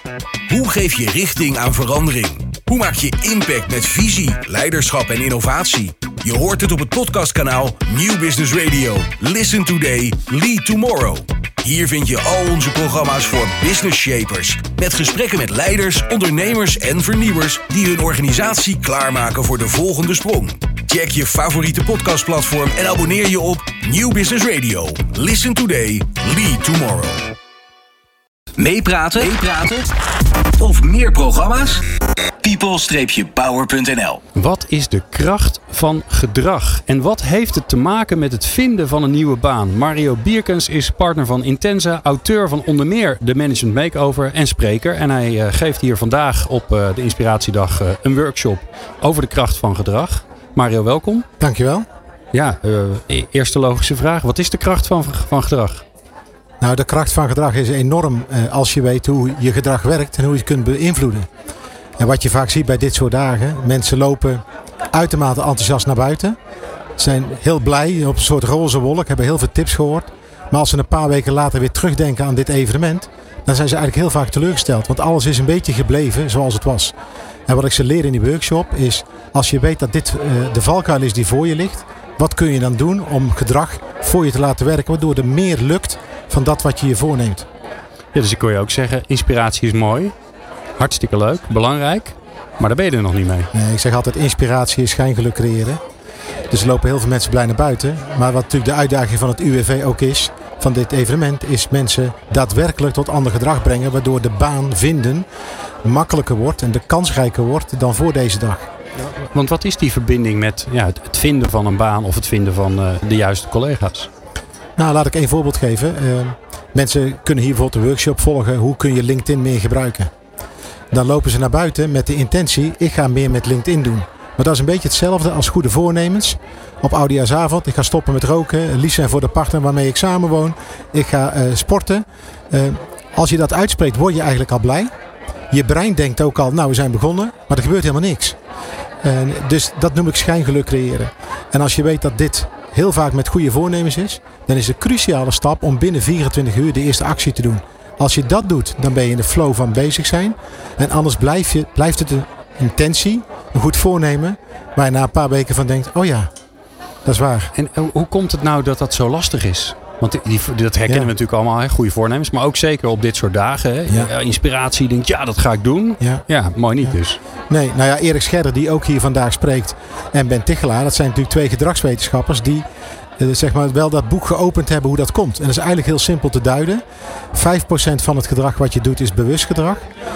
Hoe geef je richting aan verandering? Hoe maak je impact met visie, leiderschap en innovatie? Je hoort het op het podcastkanaal Nieuw Business Radio. Listen today, lead tomorrow. Hier vind je al onze programma's voor business shapers. Met gesprekken met leiders, ondernemers en vernieuwers die hun organisatie klaarmaken voor de volgende sprong. Check je favoriete podcastplatform en abonneer je op Nieuw Business Radio. Listen today, lead tomorrow. Meepraten? Of meer programma's? people-power.nl. Wat is de kracht van gedrag? En wat heeft het te maken met het vinden van een nieuwe baan? Mario Bierkens is partner van Intensa, auteur van onder meer de Management Makeover en spreker. En hij geeft hier vandaag op de Inspiratiedag een workshop over de kracht van gedrag. Mario, welkom. Dankjewel. Ja, eerste logische vraag. Wat is de kracht van gedrag? Nou, de kracht van gedrag is enorm als je weet hoe je gedrag werkt en hoe je het kunt beïnvloeden. En wat je vaak ziet bij dit soort dagen, mensen lopen uitermate enthousiast naar buiten. Zijn heel blij, op een soort roze wolk, hebben heel veel tips gehoord. Maar als ze een paar weken later weer terugdenken aan dit evenement, dan zijn ze eigenlijk heel vaak teleurgesteld. Want alles is een beetje gebleven zoals het was. En wat ik ze leer in die workshop is, als je weet dat dit de valkuil is die voor je ligt, wat kun je dan doen om gedrag voor je te laten werken, waardoor er meer lukt van dat wat je je voorneemt. Ja, dus ik kon je ook zeggen, inspiratie is mooi, hartstikke leuk, belangrijk, maar daar ben je er nog niet mee. Nee, ik zeg altijd, inspiratie is schijngeluk creëren. Dus er lopen heel veel mensen blij naar buiten. Maar wat natuurlijk de uitdaging van het UWV ook is, van dit evenement, is mensen daadwerkelijk tot ander gedrag brengen, waardoor de baan vinden makkelijker wordt en de kansrijker wordt dan voor deze dag. Want wat is die verbinding met het vinden van een baan of het vinden van de juiste collega's? Nou, laat ik één voorbeeld geven. Mensen kunnen hier bijvoorbeeld een workshop volgen. Hoe kun je LinkedIn meer gebruiken? Dan lopen ze naar buiten met de intentie, ik ga meer met LinkedIn doen. Maar dat is een beetje hetzelfde als goede voornemens. Op oudejaarsavond, ik ga stoppen met roken. Lief zijn voor de partner waarmee ik samenwoon. Ik ga sporten. Als je dat uitspreekt, word je eigenlijk al blij. Je brein denkt ook al, nou we zijn begonnen. Maar er gebeurt helemaal niks. Dus dat noem ik schijngeluk creëren. En als je weet dat dit heel vaak met goede voornemens is, dan is de cruciale stap om binnen 24 uur de eerste actie te doen. Als je dat doet, dan ben je in de flow van bezig zijn. En anders blijft het een intentie, een goed voornemen, waar je na een paar weken van denkt, oh ja, dat is waar. En hoe komt het nou dat dat zo lastig is? Want dat herkennen we natuurlijk allemaal, hè? Goede voornemens. Maar ook zeker op dit soort dagen. Hè? Ja. Inspiratie, denkt, dat ga ik doen. Ja, mooi niet dus. Nee, nou ja, Erik Scherder die ook hier vandaag spreekt en Ben Tichelaar. Dat zijn natuurlijk twee gedragswetenschappers die zeg maar wel dat boek geopend hebben hoe dat komt. En dat is eigenlijk heel simpel te duiden. 5% van het gedrag wat je doet is bewust gedrag.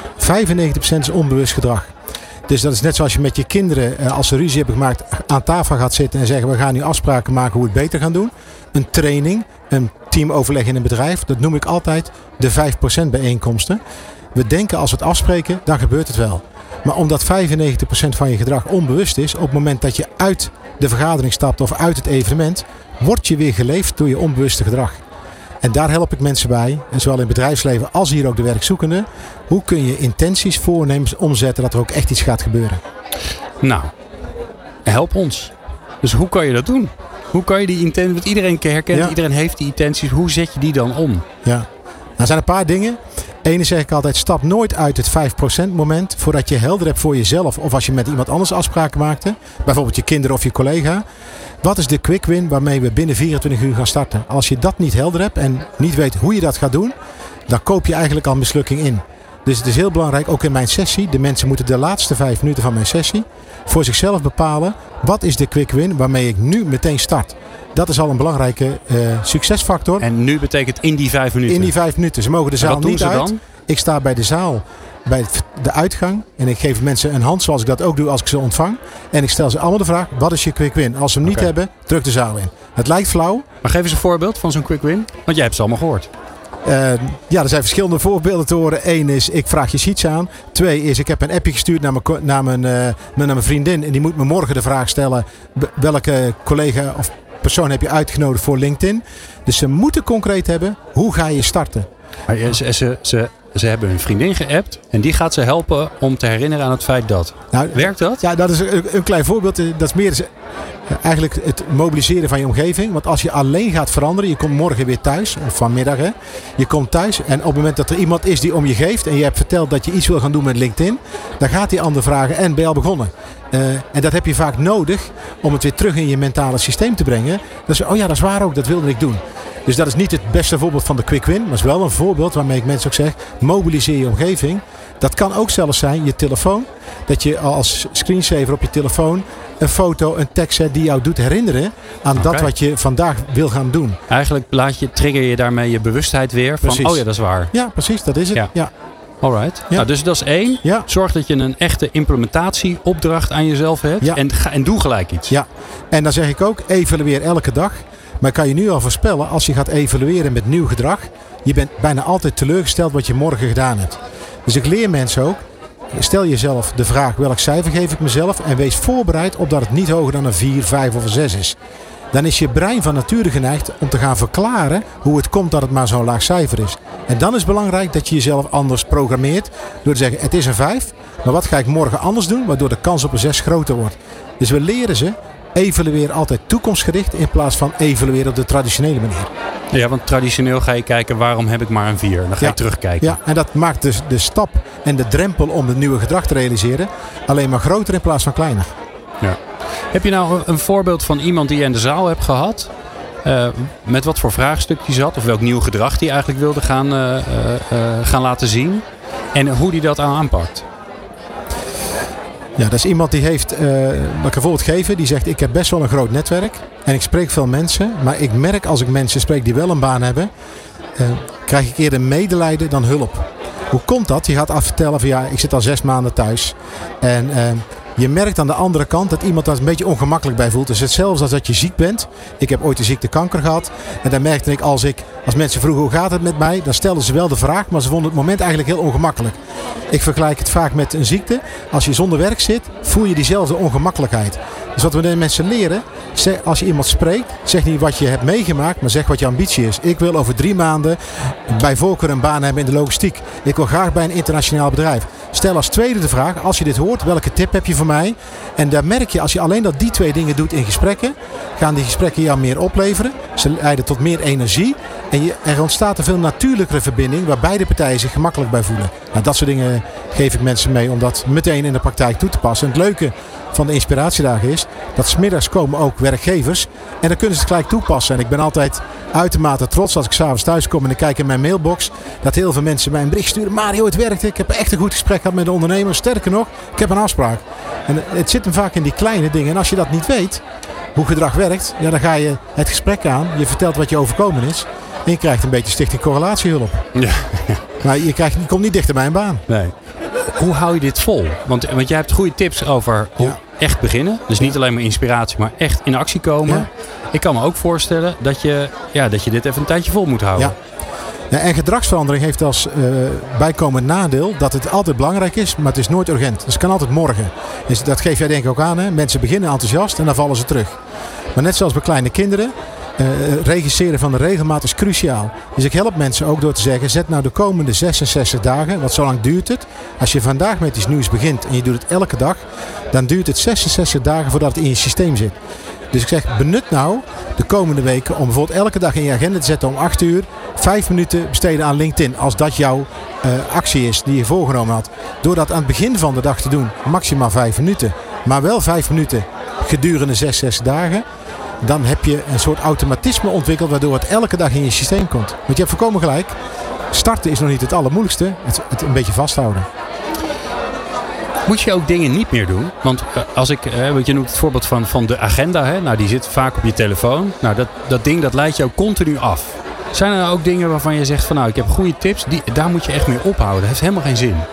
95% is onbewust gedrag. Dus dat is net zoals je met je kinderen, als ze ruzie hebben gemaakt, aan tafel gaat zitten en zeggen, we gaan nu afspraken maken hoe we het beter gaan doen. Een training, een teamoverleg in een bedrijf, dat noem ik altijd de 5% bijeenkomsten. We denken als we het afspreken, dan gebeurt het wel. Maar omdat 95% van je gedrag onbewust is, op het moment dat je uit de vergadering stapt of uit het evenement, word je weer geleefd door je onbewuste gedrag. En daar help ik mensen bij, zowel in het bedrijfsleven als hier ook de werkzoekenden. Hoe kun je intenties, voornemens omzetten dat er ook echt iets gaat gebeuren? Nou, help ons. Dus hoe kan je dat doen? Hoe kan je die intenties, want iedereen herkent, iedereen heeft die intenties. Hoe zet je die dan om? Ja, nou, er zijn een paar dingen. Ene zeg ik altijd, stap nooit uit het 5% moment voordat je helder hebt voor jezelf. Of als je met iemand anders afspraken maakte. Bijvoorbeeld je kinderen of je collega. Wat is de quick win waarmee we binnen 24 uur gaan starten? Als je dat niet helder hebt en niet weet hoe je dat gaat doen, dan koop je eigenlijk al mislukking in. Dus het is heel belangrijk, ook in mijn sessie. De mensen moeten de laatste 5 minuten van mijn sessie voor zichzelf bepalen. Wat is de quick win waarmee ik nu meteen start? Dat is al een belangrijke succesfactor. En nu betekent in die 5 minuten? In die 5 minuten. Ze mogen de zaal niet uit. Dan? Ik sta bij de zaal, bij de uitgang. En ik geef mensen een hand zoals ik dat ook doe als ik ze ontvang. En ik stel ze allemaal de vraag, wat is je quick win? Als ze hem niet hebben, druk de zaal in. Het lijkt flauw. Maar geef eens een voorbeeld van zo'n quick win. Want jij hebt ze allemaal gehoord. Er zijn verschillende voorbeelden te horen. 1 is, ik vraag je sheets aan. 2 is, ik heb een appje gestuurd naar mijn vriendin. En die moet me morgen de vraag stellen, welke collega of persoon heb je uitgenodigd voor LinkedIn. Dus ze moeten concreet hebben, hoe ga je starten? Maar ze hebben hun vriendin geappt en die gaat ze helpen om te herinneren aan het feit dat. Nou, werkt dat? Ja, dat is een klein voorbeeld. Dat is meer eigenlijk het mobiliseren van je omgeving. Want als je alleen gaat veranderen, je komt morgen weer thuis, of vanmiddag hè. Je komt thuis en op het moment dat er iemand is die om je geeft en je hebt verteld dat je iets wil gaan doen met LinkedIn, dan gaat die ander vragen en ben je al begonnen? En dat heb je vaak nodig om het weer terug in je mentale systeem te brengen. Dat is, oh ja, dat is waar ook, dat wilde ik doen. Dus dat is niet het beste voorbeeld van de quick win, maar is wel een voorbeeld waarmee ik mensen ook zeg, mobiliseer je omgeving. Dat kan ook zelfs zijn je telefoon. Dat je als screensaver op je telefoon een foto, een tekst zet die jou doet herinneren aan dat wat je vandaag wil gaan doen. Eigenlijk trigger je daarmee je bewustheid weer van, precies. Oh ja, dat is waar. Ja, precies, dat is het. Ja. Alright. Ja. Nou, dus dat is 1. Ja. Zorg dat je een echte implementatieopdracht aan jezelf hebt. Ja. En doe gelijk iets. Ja, en dan zeg ik ook, evalueer elke dag. Maar ik kan je nu al voorspellen, als je gaat evalueren met nieuw gedrag, je bent bijna altijd teleurgesteld wat je morgen gedaan hebt. Dus ik leer mensen ook, stel jezelf de vraag welk cijfer geef ik mezelf en wees voorbereid op dat het niet hoger dan een 4, 5 of een 6 is. Dan is je brein van nature geneigd om te gaan verklaren hoe het komt dat het maar zo'n laag cijfer is. En dan is het belangrijk dat je jezelf anders programmeert door te zeggen het is een 5, maar wat ga ik morgen anders doen waardoor de kans op een 6 groter wordt. Dus we leren ze, evalueer altijd toekomstgericht in plaats van evalueren op de traditionele manier. Ja, want traditioneel ga je kijken waarom heb ik maar een 4. Dan ga je terugkijken. Ja, en dat maakt dus de stap en de drempel om het nieuwe gedrag te realiseren alleen maar groter in plaats van kleiner. Ja. Heb je nou een voorbeeld van iemand die je in de zaal hebt gehad? Met wat voor vraagstuk die zat? Of welk nieuw gedrag die eigenlijk wilde gaan laten zien? En hoe die dat aanpakt? Ja, dat is iemand die heeft, wat ik een voorbeeld geven, die zegt ik heb best wel een groot netwerk en ik spreek veel mensen, maar ik merk als ik mensen spreek die wel een baan hebben, krijg ik eerder medelijden dan hulp. Hoe komt dat? Je gaat vertellen van ja, ik zit al 6 maanden thuis en je merkt aan de andere kant dat iemand daar een beetje ongemakkelijk bij voelt. Dus hetzelfde als dat je ziek bent. Ik heb ooit de ziekte kanker gehad. En dan merkte ik als mensen vroegen hoe gaat het met mij. Dan stelden ze wel de vraag. Maar ze vonden het moment eigenlijk heel ongemakkelijk. Ik vergelijk het vaak met een ziekte. Als je zonder werk zit, voel je diezelfde ongemakkelijkheid. Dus wat we de mensen leren. Als je iemand spreekt, zeg niet wat je hebt meegemaakt. Maar zeg wat je ambitie is. Ik wil over 3 maanden bij voorkeur een baan hebben in de logistiek. Ik wil graag bij een internationaal bedrijf. Stel als tweede de vraag, als je dit hoort, welke tip heb je voor mij? En daar merk je, als je alleen die 2 dingen doet in gesprekken, gaan die gesprekken jou meer opleveren. Ze leiden tot meer energie. En er ontstaat een veel natuurlijkere verbinding waar beide partijen zich gemakkelijk bij voelen. Nou, dat soort dingen geef ik mensen mee om dat meteen in de praktijk toe te passen. En het leuke van de inspiratiedagen is dat 's middags komen ook werkgevers en dan kunnen ze het gelijk toepassen. En ik ben altijd uitermate trots als ik 's avonds thuis kom en ik kijk in mijn mailbox dat heel veel mensen mij een bericht sturen. Mario, het werkte. Ik heb echt een goed gesprek gehad met de ondernemer. Sterker nog, ik heb een afspraak. En het zit hem vaak in die kleine dingen. En als je dat niet weet, hoe gedrag werkt, ja, dan ga je het gesprek aan. Je vertelt wat je overkomen is. En je krijgt een beetje stichting correlatiehulp. Ja. Maar je komt niet dichter bij een baan. Nee. Hoe hou je dit vol? Want jij hebt goede tips over hoe echt beginnen. Dus niet alleen maar inspiratie, maar echt in actie komen. Ja. Ik kan me ook voorstellen dat je dit even een tijdje vol moet houden. Ja, en gedragsverandering heeft als bijkomend nadeel dat het altijd belangrijk is, maar het is nooit urgent. Dus het kan altijd morgen. Dus dat geef jij denk ik ook aan. Hè? Mensen beginnen enthousiast en dan vallen ze terug. Maar net zoals bij kleine kinderen, regisseren van de regelmaat is cruciaal. Dus ik help mensen ook door te zeggen, zet nou de komende 66 dagen, want zo lang duurt het. Als je vandaag met iets nieuws begint en je doet het elke dag, dan duurt het 66 dagen voordat het in je systeem zit. Dus ik zeg, benut nou de komende weken om bijvoorbeeld elke dag in je agenda te zetten om 8 uur 5 minuten besteden aan LinkedIn. Als dat jouw actie is die je voorgenomen had. Door dat aan het begin van de dag te doen, maximaal 5 minuten. Maar wel 5 minuten gedurende 66 dagen. Dan heb je een soort automatisme ontwikkeld waardoor het elke dag in je systeem komt. Want je hebt volkomen gelijk. Starten is nog niet het allermoeilijkste. Het een beetje vasthouden. Moet je ook dingen niet meer doen? Want want je noemt het voorbeeld van de agenda. Hè? Nou, die zit vaak op je telefoon. Nou, dat ding dat leidt jou continu af. Zijn er nou ook dingen waarvan je zegt van nou, ik heb goede tips. Daar moet je echt mee ophouden. Dat heeft helemaal geen zin.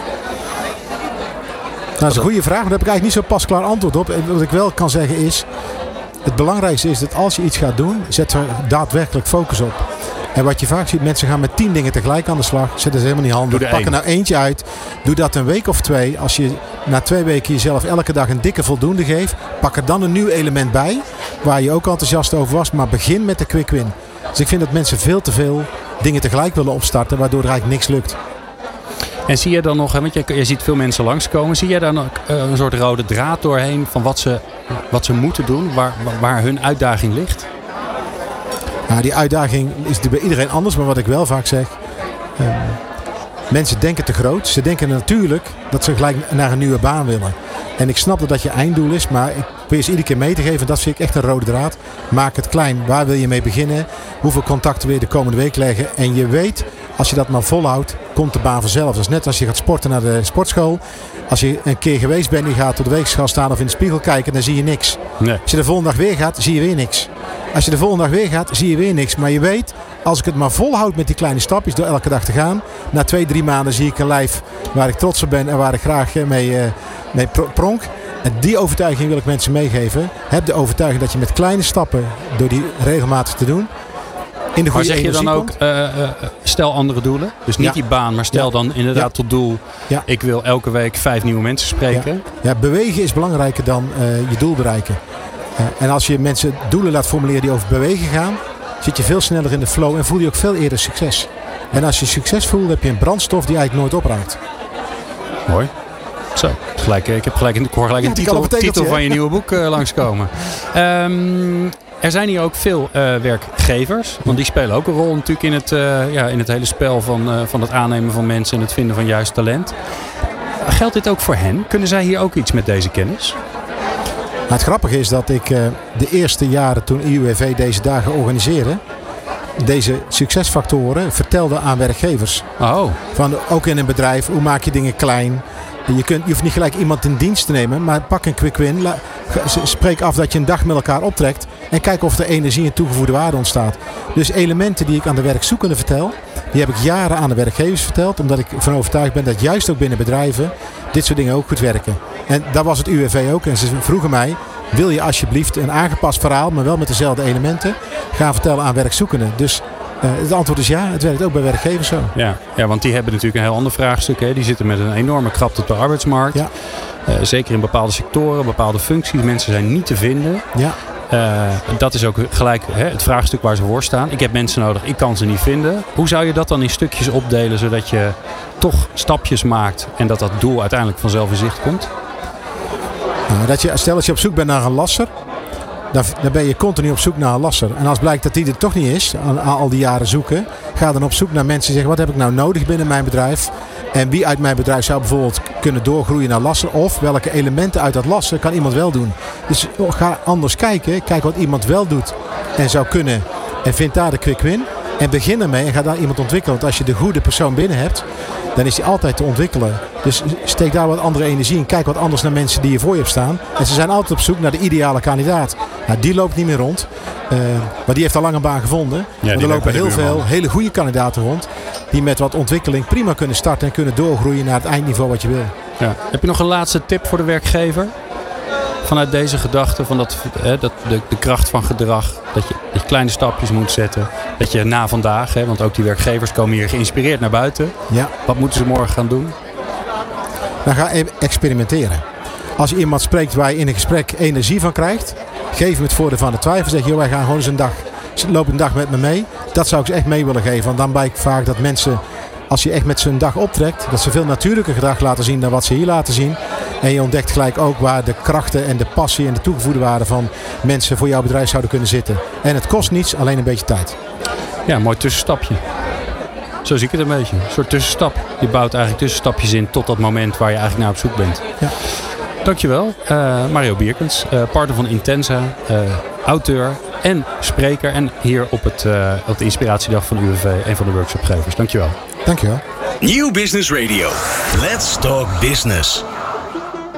Nou, dat is een goede vraag. Maar daar heb ik eigenlijk niet zo pasklaar antwoord op. Wat ik wel kan zeggen is, het belangrijkste is dat als je iets gaat doen, zet er daadwerkelijk focus op. En wat je vaak ziet, mensen gaan met 10 dingen tegelijk aan de slag. Zetten ze helemaal niet handig. Pak er nou eentje uit. Doe dat een week of 2. Als je na 2 weken jezelf elke dag een dikke voldoende geeft, pak er dan een nieuw element bij. Waar je ook enthousiast over was. Maar begin met de quick win. Dus ik vind dat mensen veel te veel dingen tegelijk willen opstarten. Waardoor er eigenlijk niks lukt. En zie je dan nog, want je ziet veel mensen langskomen, zie jij daar nog een soort rode draad doorheen van wat ze moeten doen, waar hun uitdaging ligt? Nou, die uitdaging is bij iedereen anders, maar wat ik wel vaak zeg, mensen denken te groot. Ze denken natuurlijk dat ze gelijk naar een nieuwe baan willen. En ik snap dat je einddoel is, maar ik probeer ze iedere keer mee te geven. Dat vind ik echt een rode draad. Maak het klein. Waar wil je mee beginnen? Hoeveel contacten wil je de komende week leggen? En je weet, als je dat maar volhoudt, komt de baan vanzelf. Dat is net als je gaat sporten naar de sportschool. Als je een keer geweest bent, je gaat op de weegschaal staan of in de spiegel kijken, dan zie je niks. Nee. Als je de volgende dag weer gaat, zie je weer niks. Als je de volgende dag weer gaat, zie je weer niks. Maar je weet, als ik het maar volhoud met die kleine stapjes door elke dag te gaan, na 2-3 maanden zie ik een lijf waar ik trots op ben en waar ik graag mee pronk. En die overtuiging wil ik mensen meegeven. Heb de overtuiging dat je met kleine stappen, door die regelmatig te doen, in de goede energie komt. Maar zeg je dan ook, stel andere doelen? Dus niet die baan, maar stel dan inderdaad tot doel, ik wil elke week 5 nieuwe mensen spreken. Ja, bewegen is belangrijker dan je doel bereiken. En als je mensen doelen laat formuleren die over bewegen gaan, zit je veel sneller in de flow en voel je ook veel eerder succes. En als je succes voelt, heb je een brandstof die eigenlijk nooit opraakt. Mooi. Zo, ik hoor gelijk een titel van je nieuwe boek langskomen. Er zijn hier ook veel werkgevers. Want die spelen ook een rol natuurlijk in het hele spel van het aannemen van mensen en het vinden van juist talent. Geldt dit ook voor hen? Kunnen zij hier ook iets met deze kennis? Het grappige is dat ik de eerste jaren toen IUWV deze dagen organiseerde, deze succesfactoren vertelde aan werkgevers. Oh. Ook in een bedrijf, hoe maak je dingen klein? Je hoeft niet gelijk iemand in dienst te nemen, maar pak een quick win. Spreek af dat je een dag met elkaar optrekt en kijk of er energie en toegevoegde waarde ontstaat. Dus elementen die ik aan de werkzoekenden vertel, die heb ik jaren aan de werkgevers verteld, omdat ik van overtuigd ben dat juist ook binnen bedrijven dit soort dingen ook goed werken. En dat was het UWV ook. En ze vroegen mij, wil je alsjeblieft een aangepast verhaal, maar wel met dezelfde elementen, gaan vertellen aan werkzoekenden. Dus het antwoord is ja, het werkt ook bij werkgevers zo. Ja, want die hebben natuurlijk een heel ander vraagstuk. Hè. Die zitten met een enorme krapte op de arbeidsmarkt. Ja. Zeker in bepaalde sectoren, bepaalde functies. Mensen zijn niet te vinden. Ja. Dat is ook gelijk het vraagstuk waar ze voor staan. Ik heb mensen nodig, ik kan ze niet vinden. Hoe zou je dat dan in stukjes opdelen, zodat je toch stapjes maakt en dat doel uiteindelijk vanzelf in zicht komt? Nou, stel dat je op zoek bent naar een lasser, dan ben je continu op zoek naar een lasser. En als blijkt dat die er toch niet is, al die jaren zoeken, ga dan op zoek naar mensen die zeggen, wat heb ik nou nodig binnen mijn bedrijf? En wie uit mijn bedrijf zou bijvoorbeeld kunnen doorgroeien naar lasser? Of welke elementen uit dat lasser kan iemand wel doen? Dus ga anders kijken. Kijk wat iemand wel doet en zou kunnen. En vind daar de quick win. En begin ermee en ga daar iemand ontwikkelen. Want als je de goede persoon binnen hebt, dan is die altijd te ontwikkelen. Dus steek daar wat andere energie in. Kijk wat anders naar mensen die je voor je hebt staan. En ze zijn altijd op zoek naar de ideale kandidaat. Nou, die loopt niet meer rond. Maar die heeft al lang een baan gevonden. Ja, er lopen heel veel hele goede kandidaten rond. Die met wat ontwikkeling prima kunnen starten en kunnen doorgroeien naar het eindniveau wat je wil. Ja. Heb je nog een laatste tip voor de werkgever? Vanuit deze gedachte van de kracht van gedrag. Dat je kleine stapjes moet zetten. Dat je na vandaag, want ook die werkgevers komen hier geïnspireerd naar buiten. Ja. Wat moeten ze morgen gaan doen? Dan ga experimenteren. Als je iemand spreekt waar je in een gesprek energie van krijgt, geef hem het voordeel van de twijfel. Zeg, wij gaan gewoon eens loop een dag met me mee. Dat zou ik ze echt mee willen geven. Want dan blijkt vaak dat mensen, als je echt met ze een dag optrekt, dat ze veel natuurlijker gedrag laten zien dan wat ze hier laten zien. En je ontdekt gelijk ook waar de krachten en de passie en de toegevoegde waarde van mensen voor jouw bedrijf zouden kunnen zitten. En het kost niets, alleen een beetje tijd. Ja, een mooi tussenstapje. Zo zie ik het een beetje. Een soort tussenstap. Je bouwt eigenlijk tussenstapjes in tot dat moment waar je eigenlijk naar op zoek bent. Ja. Dankjewel. Mario Bierkens, partner van Intensa, auteur en spreker. En hier op de inspiratiedag van UWV, een van de workshopgevers. Dankjewel. Dankjewel. Nieuw Business Radio. Let's talk business.